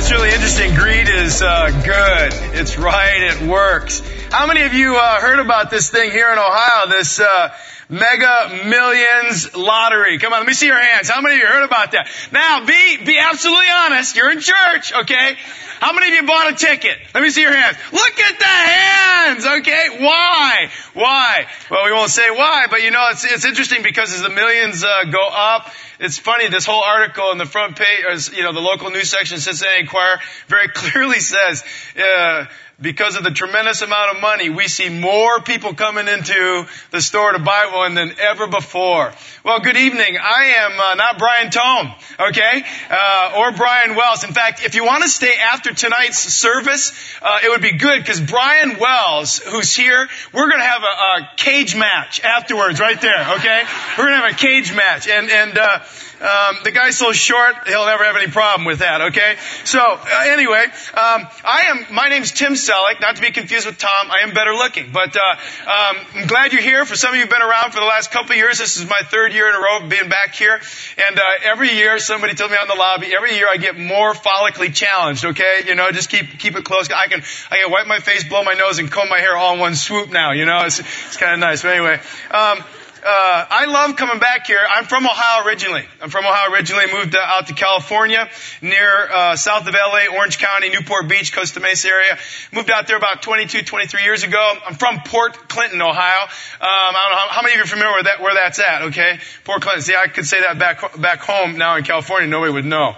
That's really interesting. Greed is good. It's right. It works. How many of you heard about this thing here in Ohio, this Mega Millions lottery? Come on, let me see your hands. How many of you heard about that? Now, be absolutely honest. You're in church, okay? How many of you bought a ticket? Let me see your hands. Look at the hands, okay? Why? Well, we won't say why, but you know, it's interesting because as the millions go up, it's funny, this whole article in the front page, or, you know, the local news section, Cincinnati Enquirer, very clearly says, because of the tremendous amount of money, we see more people coming into the store to buy one than ever before. Well, good evening. I am not Brian Tome, okay, or Brian Wells. In fact, if you want to stay after tonight's service, it would be good because Brian Wells, who's here, we're going to have a cage match afterwards, right there, okay? We're going to have a cage match, and the guy's so short, he'll never have any problem with that, okay? So, anyway, my name's Tim Selleck, not to be confused with Tom. I am better looking, but, I'm glad you're here. For some of you who've been around for the last couple of years, this is my third year in a row of being back here. And, every year, somebody told me out in the lobby, every year I get more follically challenged, okay? You know, just keep it close. I can wipe my face, blow my nose, and comb my hair all in one swoop now, you know? It's kind of nice. But anyway, I love coming back here. I'm from Ohio originally. Moved out to California, near south of LA, Orange County, Newport Beach, Costa Mesa area. Moved out there about 23 years ago. I'm from Port Clinton, Ohio. I don't know how many of you are familiar with where that's at, okay? Port Clinton. See, I could say that back home now in California, nobody would know.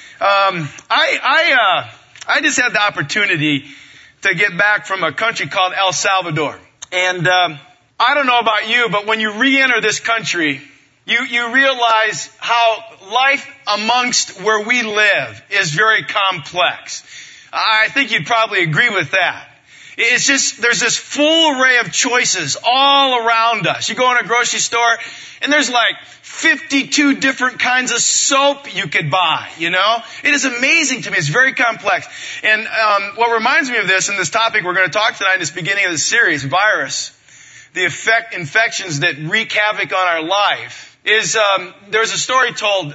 I just had the opportunity to get back from a country called El Salvador. And I don't know about you, but when you re-enter this country, you realize how life amongst where we live is very complex. I think you'd probably agree with that. It's just, there's this full array of choices all around us. You go in a grocery store, and there's like 52 different kinds of soap you could buy, you know? It is amazing to me. It's very complex. And what reminds me of this, and this topic we're going to talk tonight in this beginning of the series, virus, the infections that wreak havoc on our life, is there's a story told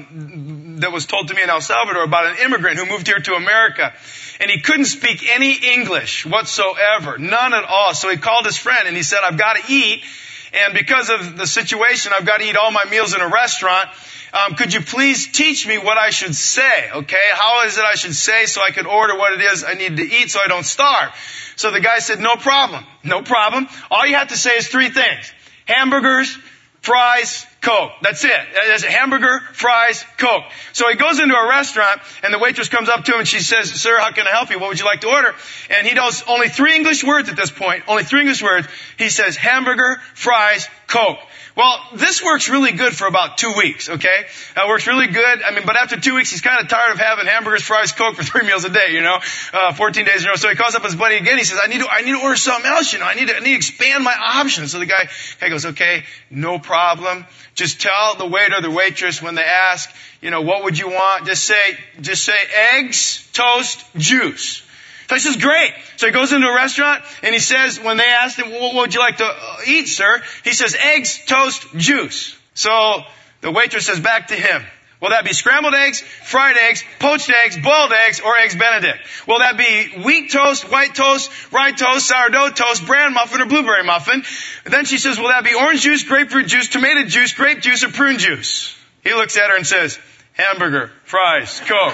that was told to me in El Salvador about an immigrant who moved here to America, and he couldn't speak any English whatsoever, none at all. So he called his friend and he said, "I've got to eat, and because of the situation, I've got to eat all my meals in a restaurant. Could you please teach me what I should say? Okay, how is it I should say so I could order what it is I need to eat so I don't starve?" So the guy said, no problem. All you have to say is three things: hamburgers, fries, Coke. That's it. That's a hamburger, fries, Coke. So he goes into a restaurant, and the waitress comes up to him and she says, "Sir, how can I help you? What would you like to order?" And he knows only 3 English words at this point. Only 3 English words. He says, hamburger, fries, Coke. Well, this works really good for about 2 weeks, okay? That works really good. But after 2 weeks, he's kind of tired of having hamburgers, fries, Coke for 3 meals a day, 14 days in a row. So he calls up his buddy again. He says, I need to order something else, I need to expand my options. So the guy goes, okay, no problem. Just tell the waiter, the waitress, when they ask, what would you want? Just say eggs, toast, juice. So he says, great. So he goes into a restaurant and he says, when they asked him, what would you like to eat, sir? He says, eggs, toast, juice. So the waitress says back to him, will that be scrambled eggs, fried eggs, poached eggs, boiled eggs, or eggs Benedict? Will that be wheat toast, white toast, rye toast, sourdough toast, bran muffin, or blueberry muffin? And then she says, will that be orange juice, grapefruit juice, tomato juice, grape juice, or prune juice? He looks at her and says, hamburger, fries, Coke.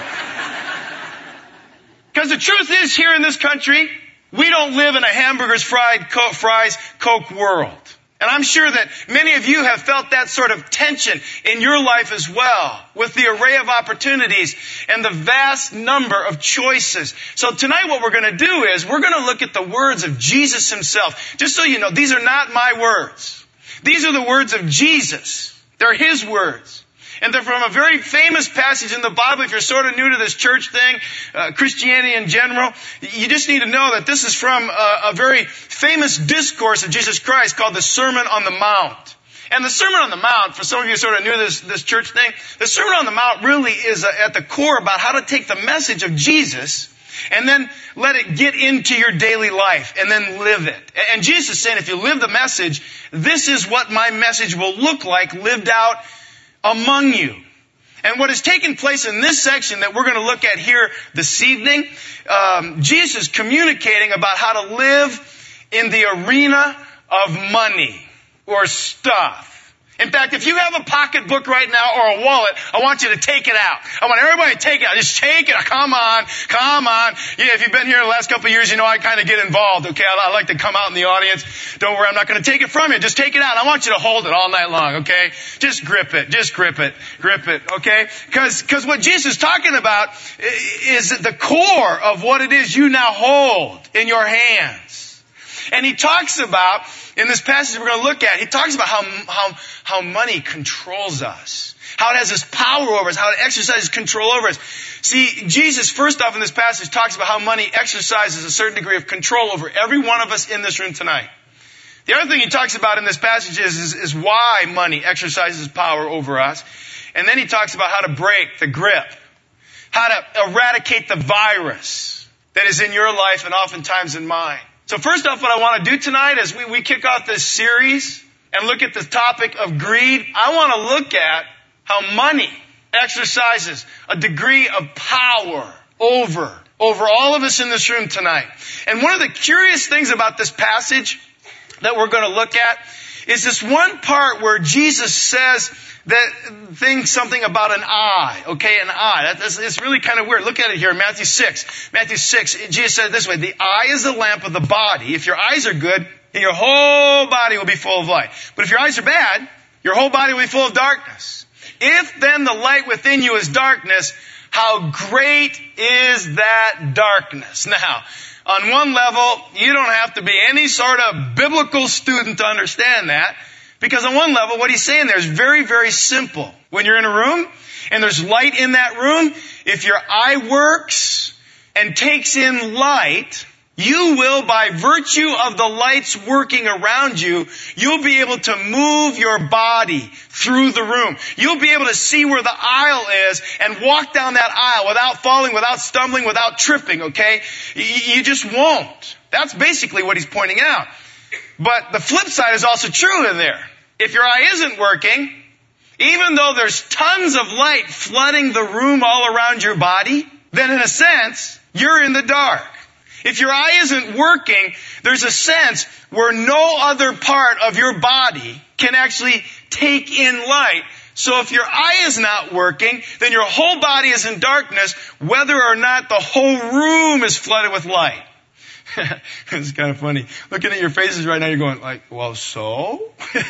Because the truth is, here in this country, we don't live in a hamburgers, fries, Coke world. And I'm sure that many of you have felt that sort of tension in your life as well, with the array of opportunities and the vast number of choices. So tonight what we're going to do is we're going to look at the words of Jesus himself. Just so you know, these are not my words. These are the words of Jesus. They're his words. And they're from a very famous passage in the Bible. If you're sort of new to this church thing, Christianity in general, you just need to know that this is from a very famous discourse of Jesus Christ called the Sermon on the Mount. And the Sermon on the Mount, for some of you sort of new to this church thing, the Sermon on the Mount really is at the core about how to take the message of Jesus and then let it get into your daily life and then live it. And Jesus is saying, if you live the message, this is what my message will look like lived out among you. And what has taken place in this section that we're going to look at here this evening, Jesus is communicating about how to live in the arena of money or stuff. In fact, if you have a pocketbook right now or a wallet, I want you to take it out. I want everybody to take it out. Just take it. Come on. Yeah, if you've been here the last couple of years, you know I kind of get involved, okay? I like to come out in the audience. Don't worry, I'm not going to take it from you. Just take it out. I want you to hold it all night long, okay? Just grip it, okay? Because what Jesus is talking about is the core of what it is you now hold in your hands. And he talks about, in this passage we're going to look at, he talks about how money controls us. How it has this power over us. How it exercises control over us. See, Jesus, first off in this passage, talks about how money exercises a certain degree of control over every one of us in this room tonight. The other thing he talks about in this passage is why money exercises power over us. And then he talks about how to break the grip. How to eradicate the virus that is in your life and oftentimes in mine. So first off, what I want to do tonight as we kick off this series and look at the topic of greed, I want to look at how money exercises a degree of power over all of us in this room tonight. And one of the curious things about this passage that we're going to look at is this one part where Jesus says something about an eye, okay, an eye. It's really kind of weird. Look at it here in Matthew 6. Matthew 6, Jesus said it this way, the eye is the lamp of the body. If your eyes are good, then your whole body will be full of light. But if your eyes are bad, your whole body will be full of darkness. If then the light within you is darkness, how great is that darkness? Now, on one level, you don't have to be any sort of biblical student to understand that. Because on one level, what he's saying there is very, very simple. When you're in a room and there's light in that room, if your eye works and takes in light, you will, by virtue of the lights working around you, you'll be able to move your body through the room. You'll be able to see where the aisle is and walk down that aisle without falling, without stumbling, without tripping, okay? You just won't. That's basically what he's pointing out. But the flip side is also true in there. If your eye isn't working, even though there's tons of light flooding the room all around your body, then in a sense, you're in the dark. If your eye isn't working, there's a sense where no other part of your body can actually take in light. So if your eye is not working, then your whole body is in darkness, whether or not the whole room is flooded with light. It's kind of funny. Looking at your faces right now, you're going like, well, so?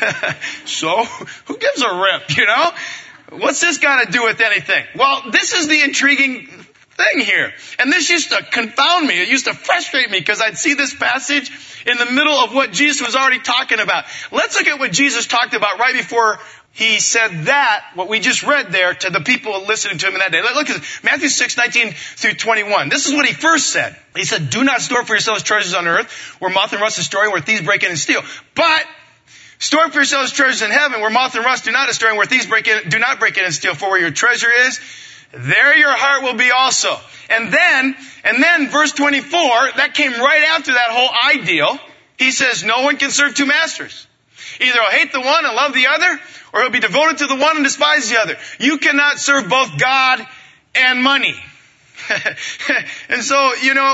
So? Who gives a rip, you know? What's this got to do with anything? Well, this is the intriguing thing here. And this used to confound me. It used to frustrate me because I'd see this passage in the middle of what Jesus was already talking about. Let's look at what Jesus talked about right before he said that, what we just read there, to the people listening to him in that day. Look at Matthew 6:19 through 21. This is what he first said. He said, do not store for yourselves treasures on earth, where moth and rust destroy, and where thieves break in and steal. But store for yourselves treasures in heaven, where moth and rust do not destroy, and where thieves do not break in and steal. For where your treasure is, there your heart will be also. And then verse 24, that came right after that whole ideal. He says, no one can serve two masters. Either he'll hate the one and love the other, or he'll be devoted to the one and despise the other. You cannot serve both God and money. And so,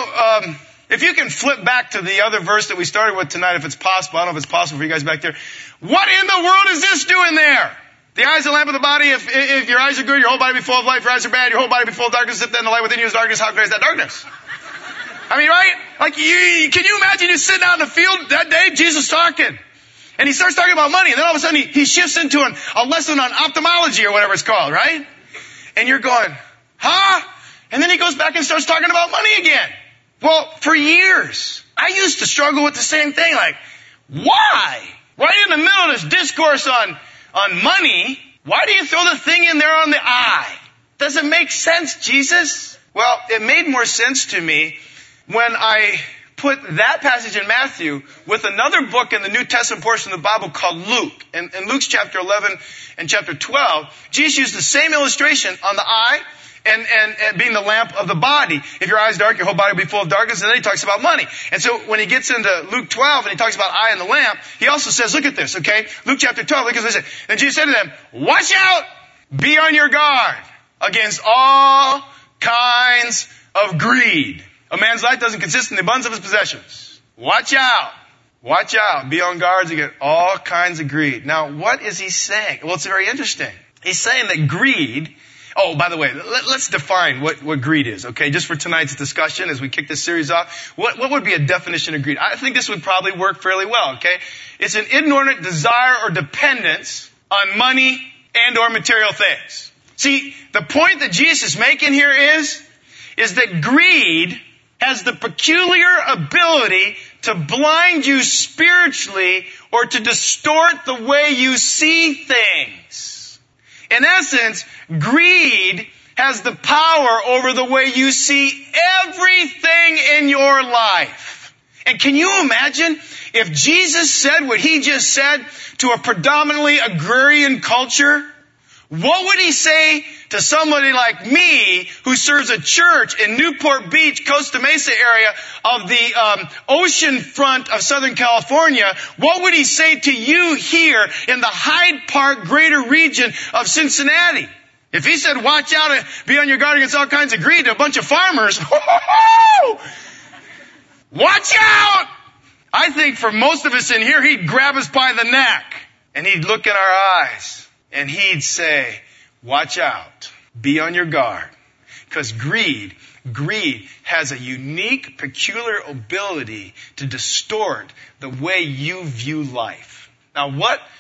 if you can flip back to the other verse that we started with tonight, if it's possible. I don't know if it's possible for you guys back there. What in the world is this doing there? The eye is the lamp of the body. If your eyes are good, your whole body will be full of light. If your eyes are bad, your whole body will be full of darkness. If then the light within you is darkness, how great is that darkness? I mean, right? Like, can you imagine you sitting out in the field that day, Jesus talking? And he starts talking about money, and then all of a sudden he shifts into a lesson on ophthalmology or whatever it's called, right? And you're going, huh? And then he goes back and starts talking about money again. Well, for years, I used to struggle with the same thing, like, why? Right in the middle of this discourse on money, why do you throw the thing in there on the eye? Does it make sense, Jesus? Well, it made more sense to me when I put that passage in Matthew with another book in the New Testament portion of the Bible called Luke. In Luke's chapter 11 and chapter 12, Jesus used the same illustration on the eye and being the lamp of the body. If your eye is dark, your whole body will be full of darkness. And then he talks about money. And so when he gets into Luke 12 and he talks about eye and the lamp, he also says, look at this, okay? Luke chapter 12, look at this. And Jesus said to them, watch out, be on your guard. against all kinds of greed. A man's life doesn't consist in the abundance of his possessions. Watch out. Watch out. Be on guard against all kinds of greed. Now, what is he saying? Well, it's very interesting. He's saying that greed, oh, by the way, let's define what greed is, okay? Just for tonight's discussion as we kick this series off. What would be a definition of greed? I think this would probably work fairly well, okay? It's an inordinate desire or dependence on money and or material things. See, the point that Jesus is making here is that greed has the peculiar ability to blind you spiritually or to distort the way you see things. In essence, greed has the power over the way you see everything in your life. And can you imagine if Jesus said what he just said to a predominantly agrarian culture? What would he say to somebody like me who serves a church in Newport Beach, Costa Mesa area of the ocean front of Southern California? What would he say to you here in the Hyde Park greater region of Cincinnati? If he said, watch out and be on your guard against all kinds of greed to a bunch of farmers, watch out! I think for most of us in here, he'd grab us by the neck and he'd look in our eyes. And he'd say, watch out, be on your guard. Because greed has a unique, peculiar ability to distort the way you view life. Now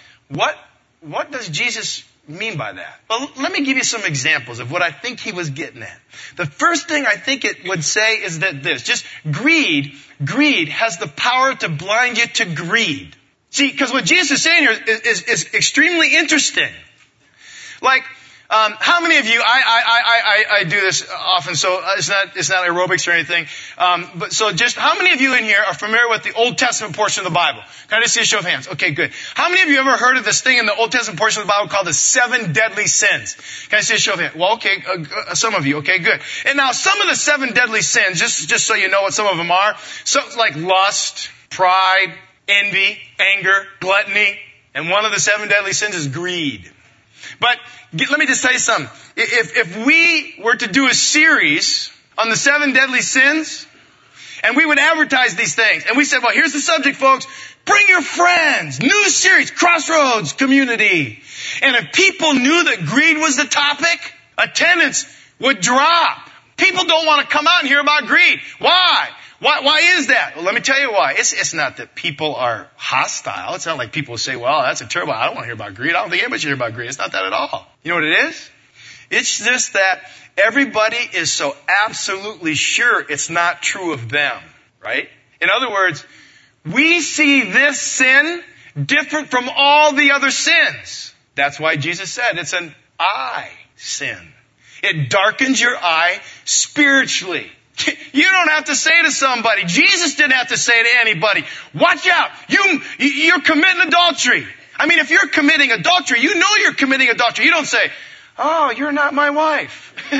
what does Jesus mean by that? Well, let me give you some examples of what I think he was getting at. The first thing I think it would say is that greed has the power to blind you to greed. See, because what Jesus is saying here is extremely interesting. Like, how many of you, I do this often, so it's not aerobics or anything, but so just, how many of you in here are familiar with the Old Testament portion of the Bible? Can I just see a show of hands? Okay, good. How many of you ever heard of this thing in the Old Testament portion of the Bible called the 7 deadly sins? Can I see a show of hands? Well, okay, some of you, okay, good. And now some of the 7 deadly sins, just so you know what some of them are, so like lust, pride, envy, anger, gluttony, and one of the 7 deadly sins is greed. But let me just tell you something. If we were to do a series on the 7 deadly sins, and we would advertise these things, and we said, well, here's the subject, folks. Bring your friends. New series, Crossroads Community. And if people knew that greed was the topic, attendance would drop. People don't want to come out and hear about greed. Why? Why is that? Well, let me tell you why. It's not that people are hostile. It's not like people say, well, that's a terrible, I don't want to hear about greed. I don't think anybody should hear about greed. It's not that at all. You know what it is? It's just that everybody is so absolutely sure it's not true of them, right? In other words, we see this sin different from all the other sins. That's why Jesus said it's an eye sin. It darkens your eye spiritually. You don't have to say to somebody, Jesus didn't have to say to anybody, watch out, you're committing adultery. I mean, if you're committing adultery, you know you're committing adultery. You don't say, oh, you're not my wife. You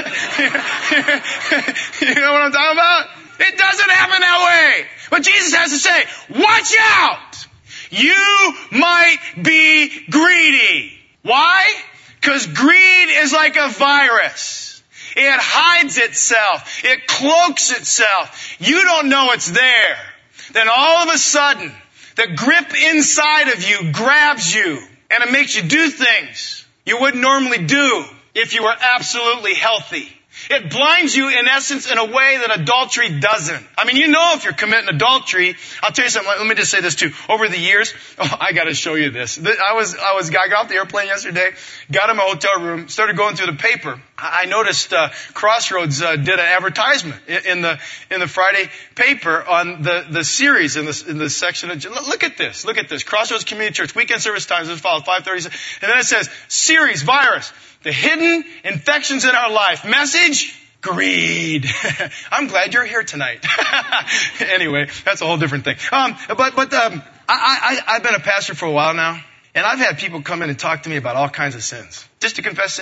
know what I'm talking about? It doesn't happen that way. But Jesus has to say, watch out. You might be greedy. Why? Because greed is like a virus. It hides itself. It cloaks itself. You don't know it's there. Then all of a sudden, the grip inside of you grabs you and it makes you do things you wouldn't normally do if you were absolutely healthy. It blinds you, in essence, in a way that adultery doesn't. I mean, you know if you're committing adultery. I'll tell you something. Let me just say this too. Over the years, I got to show you this. I got off the airplane yesterday, got in my hotel room, started going through the paper. I noticed Crossroads did an advertisement in the Friday paper on the series in the section of. Look at this. Crossroads Community Church weekend service times as follows: 5:30, and then it says series virus. The hidden infections in our life. Message, greed. I'm glad you're here tonight. Anyway, that's a whole different thing. I've been a pastor for a while now, and I've had people come in and talk to me about all kinds of sins, just to confess sins.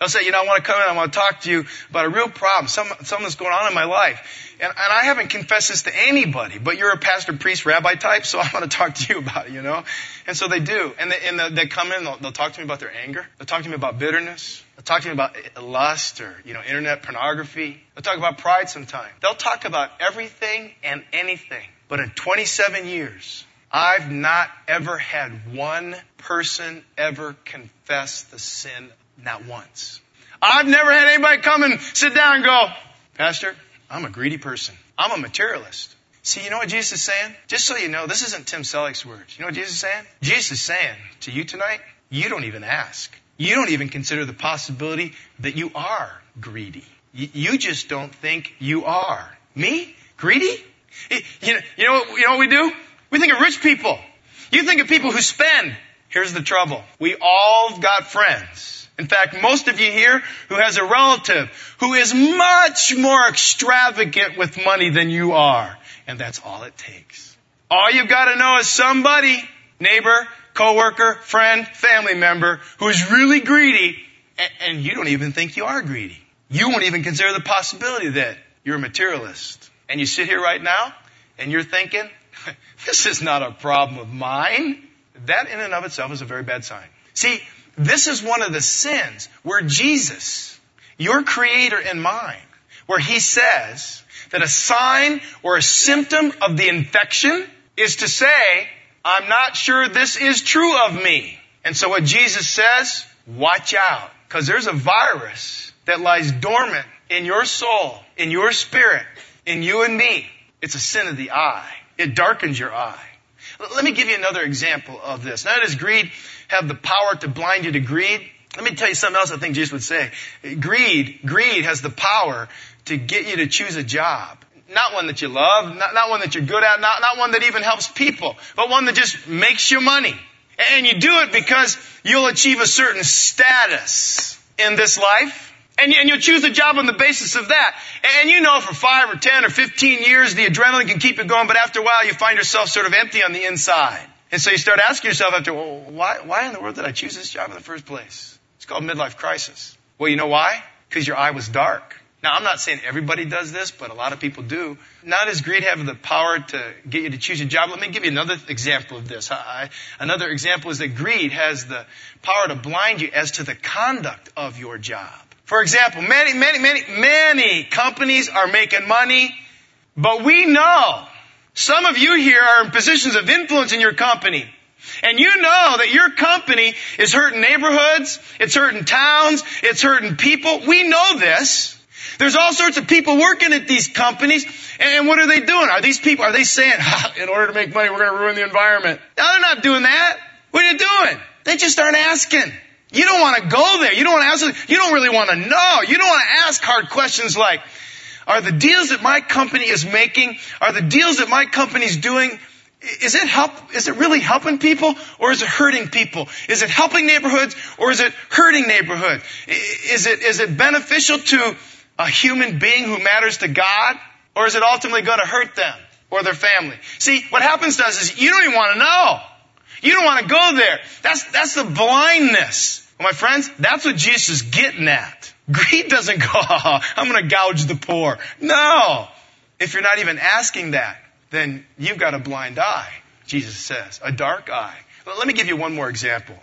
They'll say, I want to come in, I want to talk to you about a real problem, something that's going on in my life. And I haven't confessed this to anybody, but you're a pastor, priest, rabbi type, so I want to talk to you about it, And so they do. And they come in, they'll talk to me about their anger. They'll talk to me about bitterness. They'll talk to me about lust or, internet pornography. They'll talk about pride sometimes. They'll talk about everything and anything. But in 27 years, I've not ever had one person ever confess the sin, not once. I've never had anybody come and sit down and go, Pastor, I'm a greedy person. I'm a materialist. See, you know what Jesus is saying? Just so you know, this isn't Tim Selleck's words. You know what Jesus is saying? Jesus is saying to you tonight, you don't even ask. You don't even consider the possibility that you are greedy. You just don't think you are. Me? Greedy? You know what we do? We think of rich people. You think of people who spend. Here's the trouble. We all got friends. In fact, most of you here who has a relative who is much more extravagant with money than you are. And that's all it takes. All you've got to know is somebody, neighbor, coworker, friend, family member, who is really greedy, and you don't even think you are greedy. You won't even consider the possibility that you're a materialist. And you sit here right now, and you're thinking, this is not a problem of mine. That in and of itself is a very bad sign. See, this is one of the sins where Jesus, your creator and mine, where he says that a sign or a symptom of the infection is to say, I'm not sure this is true of me. And so what Jesus says, watch out, because there's a virus that lies dormant in your soul, in your spirit, in you and me. It's a sin of the eye. It darkens your eye. Let me give you another example of this. Now, does greed have the power to blind you to greed? Let me tell you something else I think Jesus would say. Greed has the power to get you to choose a job. Not one that you love, not one that you're good at, not one that even helps people, but one that just makes you money. And you do it because you'll achieve a certain status in this life. And you'll choose a job on the basis of that. And for 5 or 10 or 15 years, the adrenaline can keep it going, but after a while, you find yourself sort of empty on the inside. And so you start asking yourself why in the world did I choose this job in the first place? It's called midlife crisis. Well, you know why? Because your eye was dark. Now, I'm not saying everybody does this, but a lot of people do. Now, does greed have the power to get you to choose a job? Let me give you another example of this. Another example is that greed has the power to blind you as to the conduct of your job. For example, many companies are making money, but we know some of you here are in positions of influence in your company. And you know that your company is hurting neighborhoods, it's hurting towns, it's hurting people. We know this. There's all sorts of people working at these companies, and what are they doing? Are they saying, in order to make money, we're going to ruin the environment? No, they're not doing that. What are you doing? They just aren't asking. You don't want to go there. You don't want to ask. You don't really want to know. You don't want to ask hard questions like, are the deals that my company is making, are the deals that my company's doing, is it really helping people or is it hurting people? Is it helping neighborhoods or is it hurting neighborhoods? Is it beneficial to a human being who matters to God, or is it ultimately going to hurt them or their family? See, what happens to us is you don't even want to know. You don't want to go there. That's the blindness. Well, my friends, that's what Jesus is getting at. Greed doesn't go, I'm going to gouge the poor. No. If you're not even asking that, then you've got a blind eye, Jesus says, a dark eye. Let me give you one more example.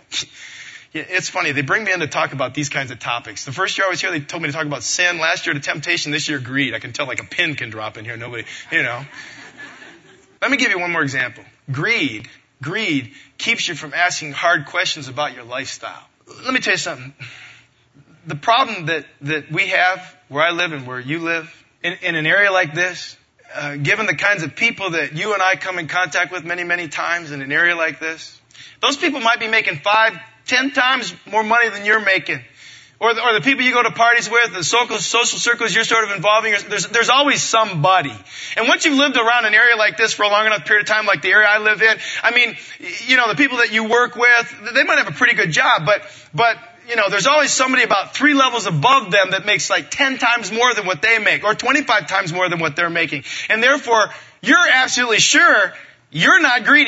It's funny. They bring me in to talk about these kinds of topics. The first year I was here, they told me to talk about sin. Last year, the temptation. This year, greed. I can tell like a pin can drop in here. Nobody, Let me give you one more example. Greed keeps you from asking hard questions about your lifestyle. Let me tell you something. The problem that we have where I live and where you live, in an area like this, given the kinds of people that you and I come in contact with many, many times in an area like this, those people might be making 5, 10 times more money than you're making. Or the people you go to parties with, the social circles you're sort of involving, there's always somebody. And once you've lived around an area like this for a long enough period of time, like the area I live in, the people that you work with, they might have a pretty good job, but there's always somebody about 3 levels above them that makes like 10 times more than what they make, or 25 times more than what they're making. And therefore, you're absolutely sure you're not greedy.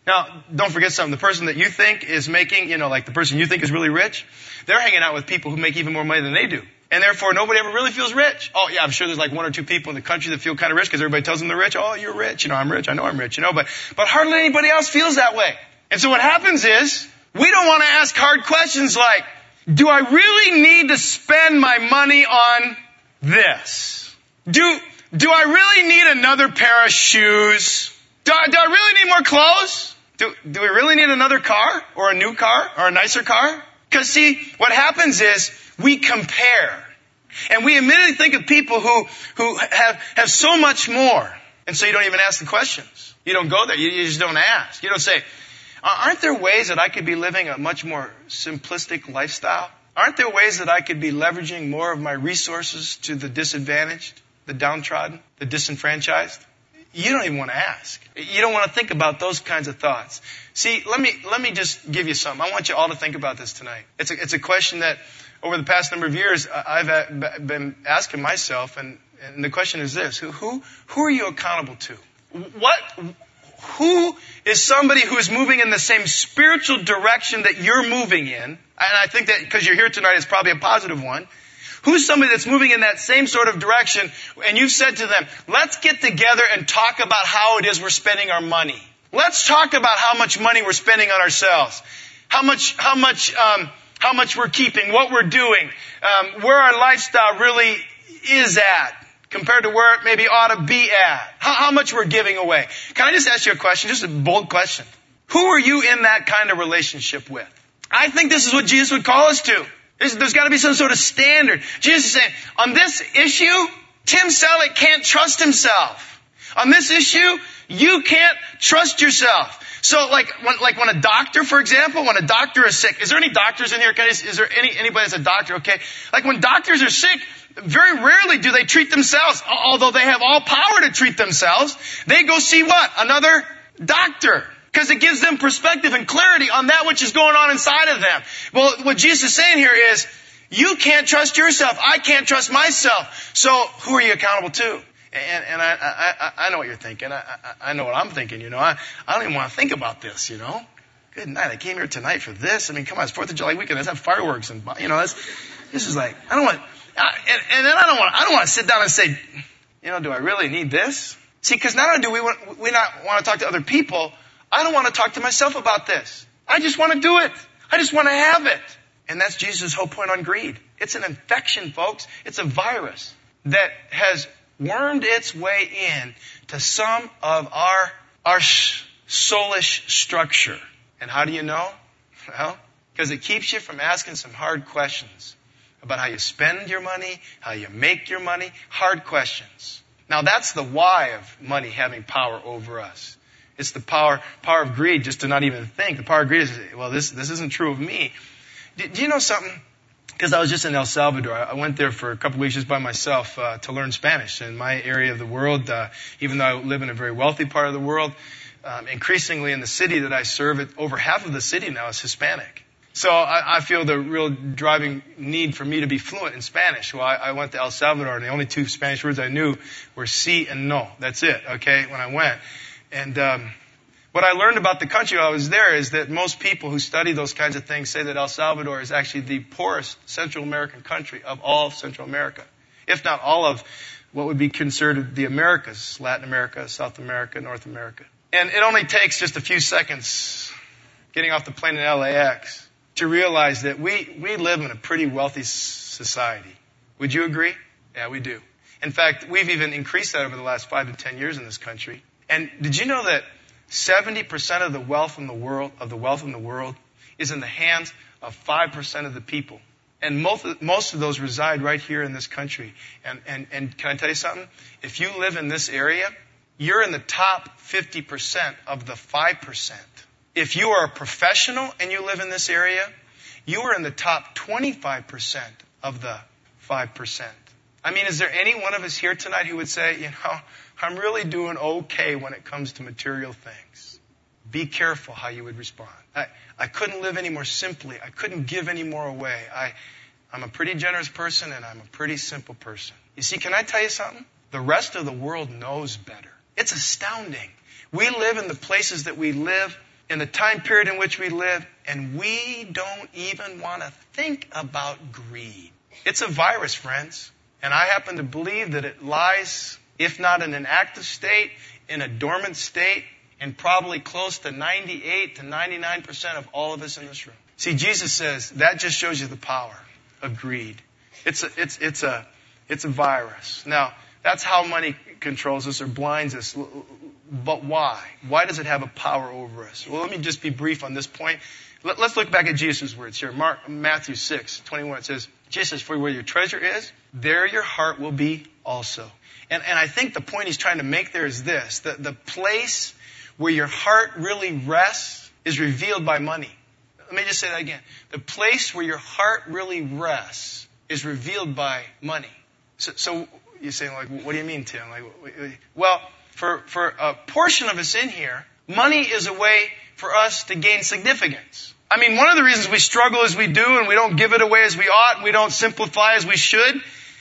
Now, don't forget something. The person that you think is making, like the person you think is really rich, they're hanging out with people who make even more money than they do. And therefore, nobody ever really feels rich. Oh, yeah, I'm sure there's like one or two people in the country that feel kind of rich because everybody tells them they're rich. Oh, you're rich. I'm rich. I know I'm rich, but hardly anybody else feels that way. And so what happens is, we don't want to ask hard questions like, do I really need to spend my money on this? Do I really need another pair of shoes? Do I really need more clothes? Do we really need another car or a new car or a nicer car? Because see, what happens is we compare. And we immediately think of people who have so much more. And so you don't even ask the questions. You don't go there. You just don't ask. You don't say, aren't there ways that I could be living a much more simplistic lifestyle? Aren't there ways that I could be leveraging more of my resources to the disadvantaged, the downtrodden, the disenfranchised? You don't even want to ask. You don't want to think about those kinds of thoughts. See, let me just give you something. I want you all to think about this tonight. It's a question that over the past number of years I've been asking myself, and the question is this: Who are you accountable to? Who is somebody who is moving in the same spiritual direction that you're moving in? And I think that because you're here tonight, it's probably a positive one. Who's somebody that's moving in that same sort of direction, and you've said to them, let's get together and talk about how it is we're spending our money. Let's talk about how much money we're spending on ourselves. How much we're keeping, what we're doing, where our lifestyle really is at compared to where it maybe ought to be at. How much we're giving away. Can I just ask you a question? Just a bold question. Who are you in that kind of relationship with? I think this is what Jesus would call us to. There's got to be some sort of standard. Jesus is saying, on this issue, Tim Selleck can't trust himself. On this issue, you can't trust yourself. So like when a doctor, for example, when a doctor is sick, is there any doctors in here? Is there anybody that's a doctor? Okay. Like when doctors are sick, very rarely do they treat themselves, although they have all power to treat themselves. They go see what? Another doctor. Because it gives them perspective and clarity on that which is going on inside of them. Well, what Jesus is saying here is, you can't trust yourself. I can't trust myself. So who are you accountable to? And I know what you're thinking. I know what I'm thinking, I don't even want to think about this, Good night. I came here tonight for this. I mean, come on, it's 4th of July weekend. Let's have fireworks and, this is like, I don't want, and then I don't want to sit down and say, do I really need this? See, because not only do we not want to talk to other people, I don't want to talk to myself about this. I just want to do it. I just want to have it. And that's Jesus' whole point on greed. It's an infection, folks. It's a virus that has wormed its way in to some of our soulish structure. And how do you know? Well, because it keeps you from asking some hard questions about how you spend your money, how you make your money. Hard questions. Now that's the why of money having power over us. It's the power of greed just to not even think. The power of greed is, well, this isn't true of me. Do you know something? Because I was just in El Salvador. I went there for a couple of weeks just by myself to learn Spanish. In my area of the world, even though I live in a very wealthy part of the world, increasingly in the city that I serve, over half of the city now is Hispanic. So I feel the real driving need for me to be fluent in Spanish. Well, I went to El Salvador, and the only two Spanish words I knew were sí and no. That's it, okay, when I went. And what I learned about the country while I was there is that most people who study those kinds of things say that El Salvador is actually the poorest Central American country of all of Central America, if not all of what would be considered the Americas, Latin America, South America, North America. And it only takes just a few seconds getting off the plane in LAX to realize that we live in a pretty wealthy society. Would you agree? Yeah, we do. In fact, we've even increased that over the last 5 to 10 years in this country. And did you know that 70% of the wealth in the world is in the hands of 5% of the people? And most of those reside right here in this country. And can I tell you something? If you live in this area, you're in the top 50% of the 5%. If you are a professional and you live in this area, you are in the top 25% of the 5%. I mean, is there any one of us here tonight who would say, I'm really doing okay when it comes to material things? Be careful how you would respond. I couldn't live any more simply. I couldn't give any more away. I'm a pretty generous person and I'm a pretty simple person. You see, can I tell you something? The rest of the world knows better. It's astounding. We live in the places that we live in the time period in which we live, and we don't even want to think about greed. It's a virus, friends. And I happen to believe that it lies, if not in an active state, in a dormant state, and probably close to 98 to 99% of all of us in this room. See, Jesus says that just shows you the power of greed. It's a virus. Now, that's how money controls us or blinds us. But why? Why does it have a power over us? Well, let me just be brief on this point. Let's look back at Jesus' words here. Matthew 6:21. It says, Jesus says, for where your treasure is, there your heart will be also. And I think the point he's trying to make there is this. The place where your heart really rests is revealed by money. Let me just say that again. The place where your heart really rests is revealed by money. So you're saying, like, what do you mean, Tim? Well, for a portion of us in here, money is a way for us to gain significance. I mean, one of the reasons we struggle as we do and we don't give it away as we ought and we don't simplify as we should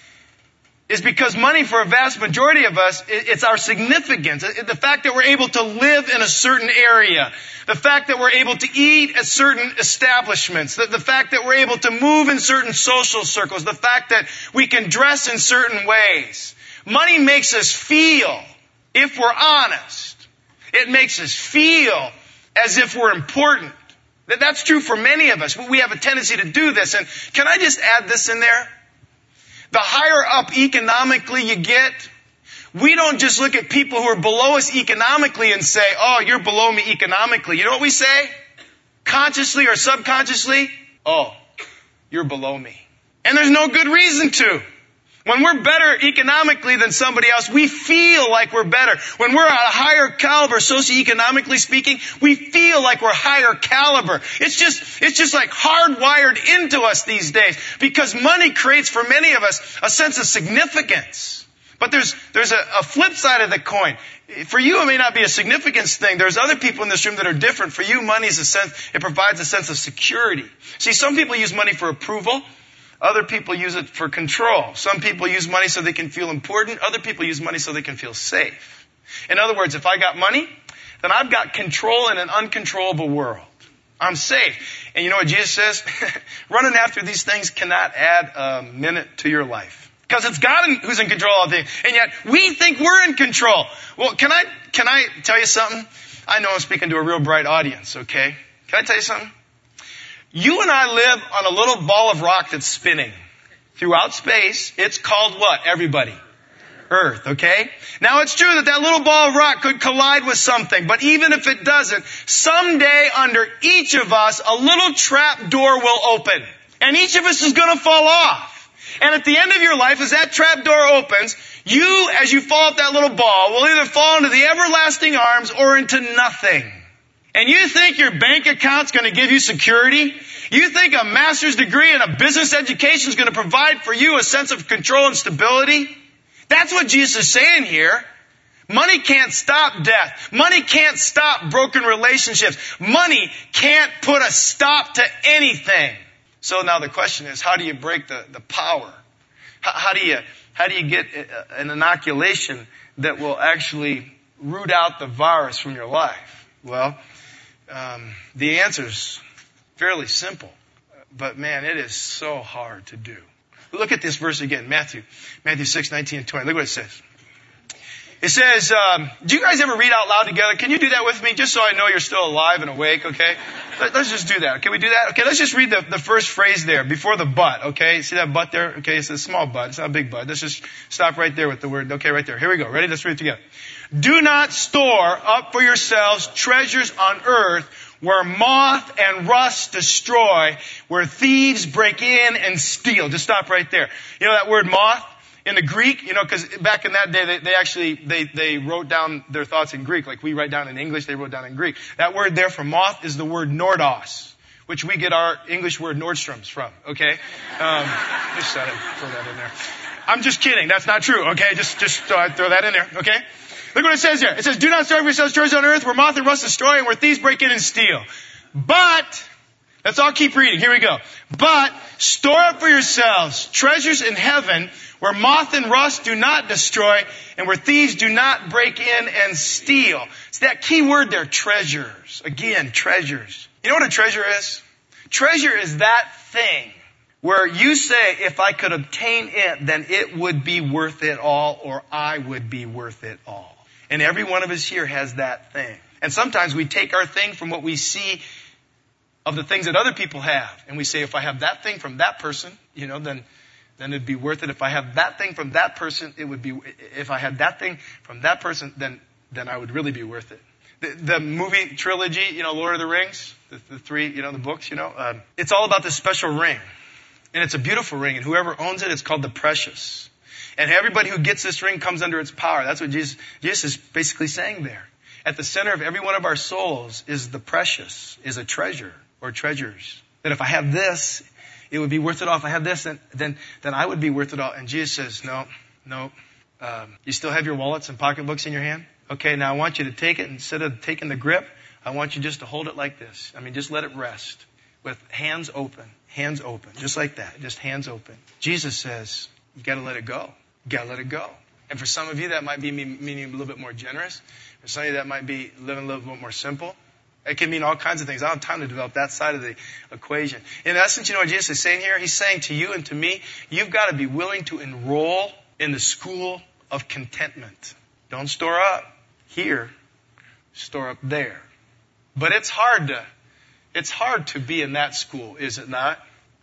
is because money, for a vast majority of us, it's our significance. The fact that we're able to live in a certain area. The fact that we're able to eat at certain establishments. The fact that we're able to move in certain social circles. The fact that we can dress in certain ways. Money makes us feel, if we're honest, it makes us feel as if we're important. That's true for many of us. We have a tendency to do this. And can I just add this in there? The higher up economically you get, we don't just look at people who are below us economically and say, oh, you're below me economically. You know what we say? Consciously or subconsciously? Oh, you're below me. And there's no good reason to. When we're better economically than somebody else, we feel like we're better. When we're at a higher caliber, socioeconomically speaking, we feel like we're higher caliber. It's just like hardwired into us these days because money creates for many of us a sense of significance. But there's a flip side of the coin. For you, it may not be a significance thing. There's other people in this room that are different. For you, money is it provides a sense of security. See, some people use money for approval. Other people use it for control. Some people use money so they can feel important. Other people use money so they can feel safe. In other words, if I got money, then I've got control in an uncontrollable world. I'm safe. And you know what Jesus says? Running after these things cannot add a minute to your life. Because it's God who's in control of things. And yet we think we're in control. Well, can I tell you something? I know I'm speaking to a real bright audience, okay? Can I tell you something? You and I live on a little ball of rock that's spinning throughout space. It's called what, everybody? Earth, okay? Now it's true that little ball of rock could collide with something, but even if it doesn't, someday under each of us, a little trap door will open. And each of us is gonna fall off. And at the end of your life, as that trap door opens, you, as you fall off that little ball, will either fall into the everlasting arms or into nothing. And you think your bank account's going to give you security? You think a master's degree and a business education is going to provide for you a sense of control and stability? That's what Jesus is saying here. Money can't stop death. Money can't stop broken relationships. Money can't put a stop to anything. So now the question is, how do you break the power? How do you get an inoculation that will actually root out the virus from your life? Well, the answer's fairly simple, but man, it is so hard to do. Look at this verse again, Matthew 6:19 and 20. Look what it says. It says, do you guys ever read out loud together? Can you do that with me, just so I know you're still alive and awake, okay? Let's just do that. Can we do that? Okay, let's just read the first phrase there, before the but, okay? See that but there? Okay, it's a small but, it's not a big but. Let's just stop right there with the word, okay, right there. Here we go. Ready? Let's read it together. Do not store up for yourselves treasures on earth where moth and rust destroy, where thieves break in and steal. Just stop right there. You know that word moth? In the Greek, you know, because back in that day, they wrote down their thoughts in Greek. Like we write down in English, they wrote down in Greek. That word there for moth is the word nordos, which we get our English word Nordstrom's from, okay? Just throw that in there. I'm just kidding. That's not true, okay? Just throw that in there, okay? Look what it says here. It says, do not store up yourselves treasures on earth where moth and rust destroy and where thieves break in and steal. But, let's all keep reading. Here we go. But store up for yourselves treasures in heaven where moth and rust do not destroy, and where thieves do not break in and steal. It's that key word there, treasures. Again, treasures. You know what a treasure is? Treasure is that thing where you say, if I could obtain it, then it would be worth it all, or I would be worth it all. And every one of us here has that thing. And sometimes we take our thing from what we see of the things that other people have. And we say, if I have that thing from that person, then it'd be worth it. If I have that thing from that person, it would be, if I had that thing from that person, then I would really be worth it. The movie trilogy, Lord of the Rings, the three, the books, it's all about this special ring. And it's a beautiful ring. And whoever owns it, it's called the precious. And everybody who gets this ring comes under its power. That's what Jesus is basically saying there. At the center of every one of our souls is the precious, is a treasure or treasures. That if I have this, it would be worth it all. If I have this, then I would be worth it all. And Jesus says, no. You still have your wallets and pocketbooks in your hand? Okay, now I want you to take it. Instead of taking the grip, I want you just to hold it like this. Just let it rest with hands open, just like that, just hands open. Jesus says, you got to let it go. You got to let it go. And for some of you, that might be meaning a little bit more generous. For some of you, that might be living a little bit more simple. It can mean all kinds of things. I don't have time to develop that side of the equation. In essence, you know what Jesus is saying here? He's saying to you and to me, you've got to be willing to enroll in the school of contentment. Don't store up here, store up there. But it's hard to be in that school, is it not?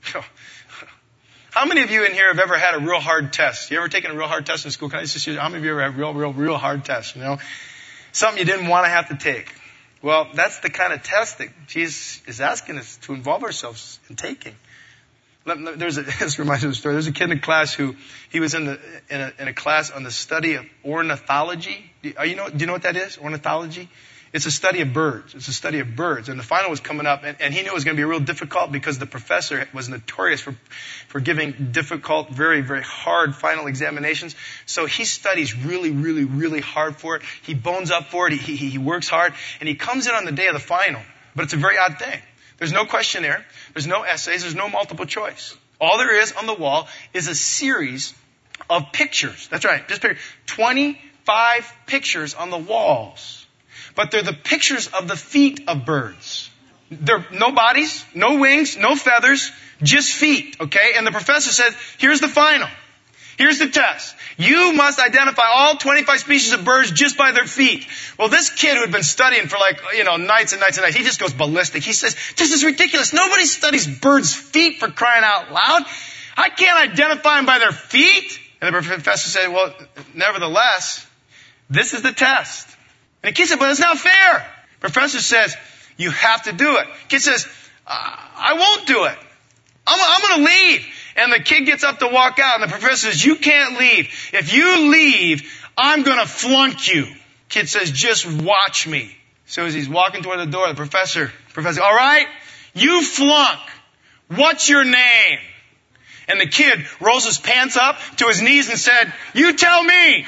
How many of you in here have ever had a real hard test? You ever taken a real hard test in school? Can I just how many of you ever had real hard test? Something you didn't want to have to take. Well, that's the kind of test that Jesus is asking us to involve ourselves in taking. This reminds me of a story. There's a kid in class who he was in a class on the study of ornithology. Do you know what that is? Ornithology. It's a study of birds. And the final was coming up, and he knew it was going to be real difficult because the professor was notorious for giving difficult, very, very hard final examinations. So he studies really, really, really hard for it. He bones up for it. He works hard, and he comes in on the day of the final. But it's a very odd thing. There's no questionnaire. There's no essays. There's no multiple choice. All there is on the wall is a series of pictures. That's right. Just 25 pictures on the walls. But they're the pictures of the feet of birds. They're no bodies, no wings, no feathers, just feet, okay? And the professor said, here's the final. Here's the test. You must identify all 25 species of birds just by their feet. Well, this kid who had been studying for nights and nights and nights, he just goes ballistic. He says, this is ridiculous. Nobody studies birds' feet for crying out loud. I can't identify them by their feet. And the professor said, well, nevertheless, this is the test. And the kid said, but it's not fair. Professor says, you have to do it. Kid says, I won't do it. I'm going to leave. And the kid gets up to walk out, and the professor says, you can't leave. If you leave, I'm going to flunk you. Kid says, just watch me. So as he's walking toward the door, the professor, all right, you flunk. What's your name? And the kid rolls his pants up to his knees and said, you tell me.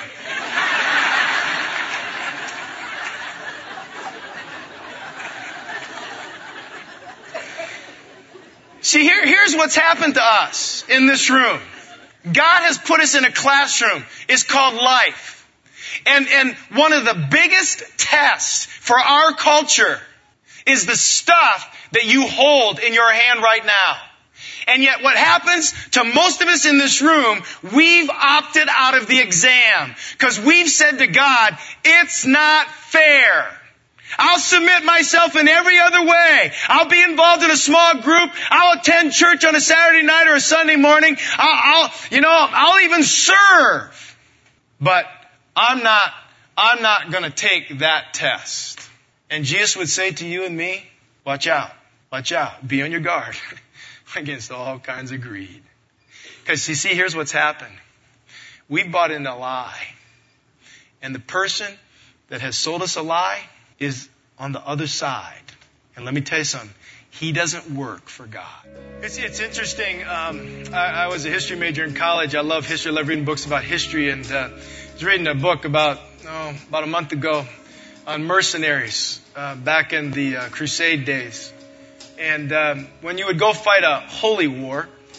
See, here's what's happened to us in this room. God has put us in a classroom. It's called life. And one of the biggest tests for our culture is the stuff that you hold in your hand right now. And yet what happens to most of us in this room, we've opted out of the exam because we've said to God, it's not fair. I'll submit myself in every other way. I'll be involved in a small group. I'll attend church on a Saturday night or a Sunday morning. I'll even serve. But I'm not going to take that test. And Jesus would say to you and me, watch out, be on your guard against all kinds of greed. Because you see, here's what's happened. We bought into a lie. And the person that has sold us a lie is on the other side. And let me tell you something. He doesn't work for God. It's interesting. I was a history major in college. I love history. I love reading books about history. And I was reading a book about a month ago on mercenaries back in the Crusade days. And when you would go fight a holy war,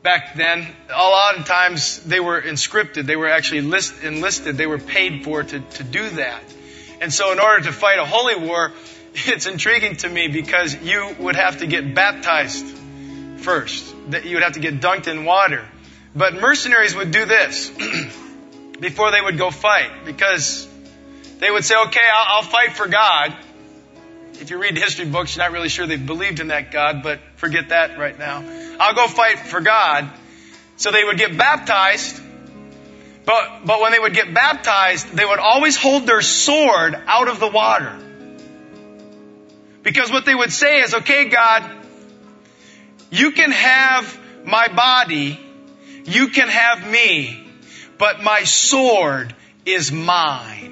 back then, a lot of times they were inscripted. They were actually enlisted. They were paid for to do that. And so in order to fight a holy war, it's intriguing to me because you would have to get baptized first. You would have to get dunked in water. But mercenaries would do this before they would go fight, because they would say, okay, I'll fight for God. If you read history books, you're not really sure they believed in that God, but forget that right now. I'll go fight for God. So they would get baptized. But when they would get baptized, they would always hold their sword out of the water. Because what they would say is, okay, God, you can have my body, you can have me, but my sword is mine.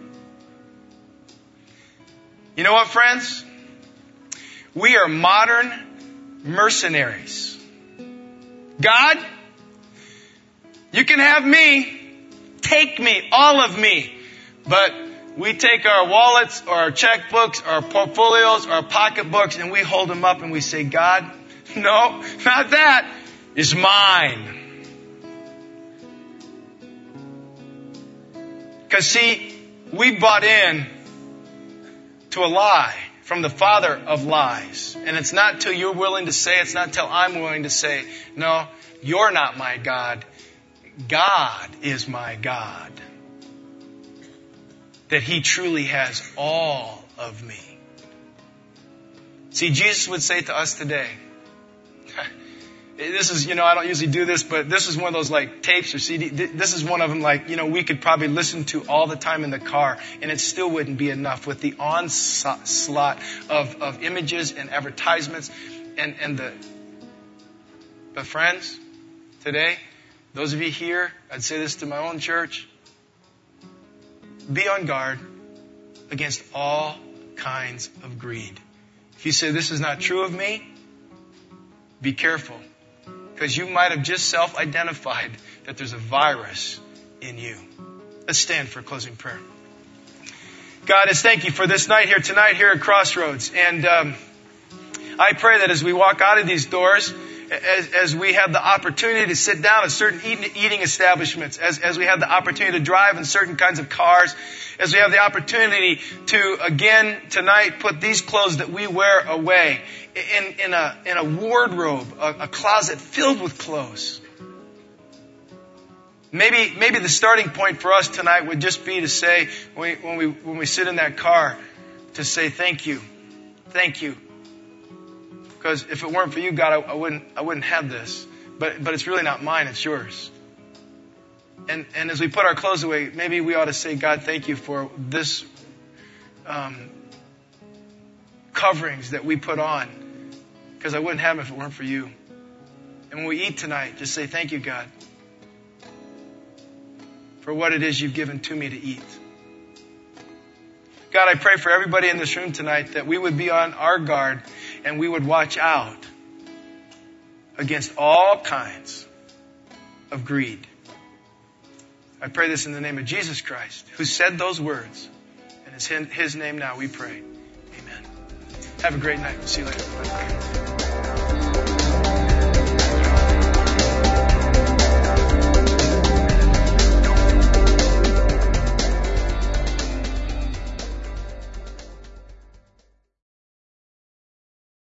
You know what, friends? We are modern mercenaries. God, you can have me, take me, all of me, but we take our wallets or our checkbooks, our portfolios, our pocketbooks, and we hold them up and we say, God, no, not that. It's mine. Because see, we bought in to a lie from the father of lies. And it's not till you're willing to say, it's not till I'm willing to say, no, you're not my God. God is my God. That He truly has all of me. See, Jesus would say to us today, this is, I don't usually do this, but this is one of those like tapes or CD. This is one of them like, we could probably listen to all the time in the car and it still wouldn't be enough with the onslaught of images and advertisements but friends, today, those of you here, I'd say this to my own church, be on guard against all kinds of greed. If you say this is not true of me, be careful. Because you might have just self-identified that there's a virus in you. Let's stand for a closing prayer. God, I thank you for this night here, tonight here at Crossroads. And I pray that as we walk out of these doors, as we have the opportunity to sit down at certain eating establishments, as we have the opportunity to drive in certain kinds of cars, as we have the opportunity to, again, tonight, put these clothes that we wear away in a wardrobe, a closet filled with clothes. Maybe the starting point for us tonight would just be to say, when we sit in that car, to say thank you. Thank you. Because if it weren't for you, God, I wouldn't have this. But it's really not mine, it's yours. And as we put our clothes away, maybe we ought to say, God, thank you for this coverings that we put on. Because I wouldn't have them if it weren't for you. And when we eat tonight, just say, thank you, God, for what it is you've given to me to eat. God, I pray for everybody in this room tonight that we would be on our guard and we would watch out against all kinds of greed. I pray this in the name of Jesus Christ, who said those words. And it's in His name now we pray. Amen. Have a great night. We'll see you later. Bye.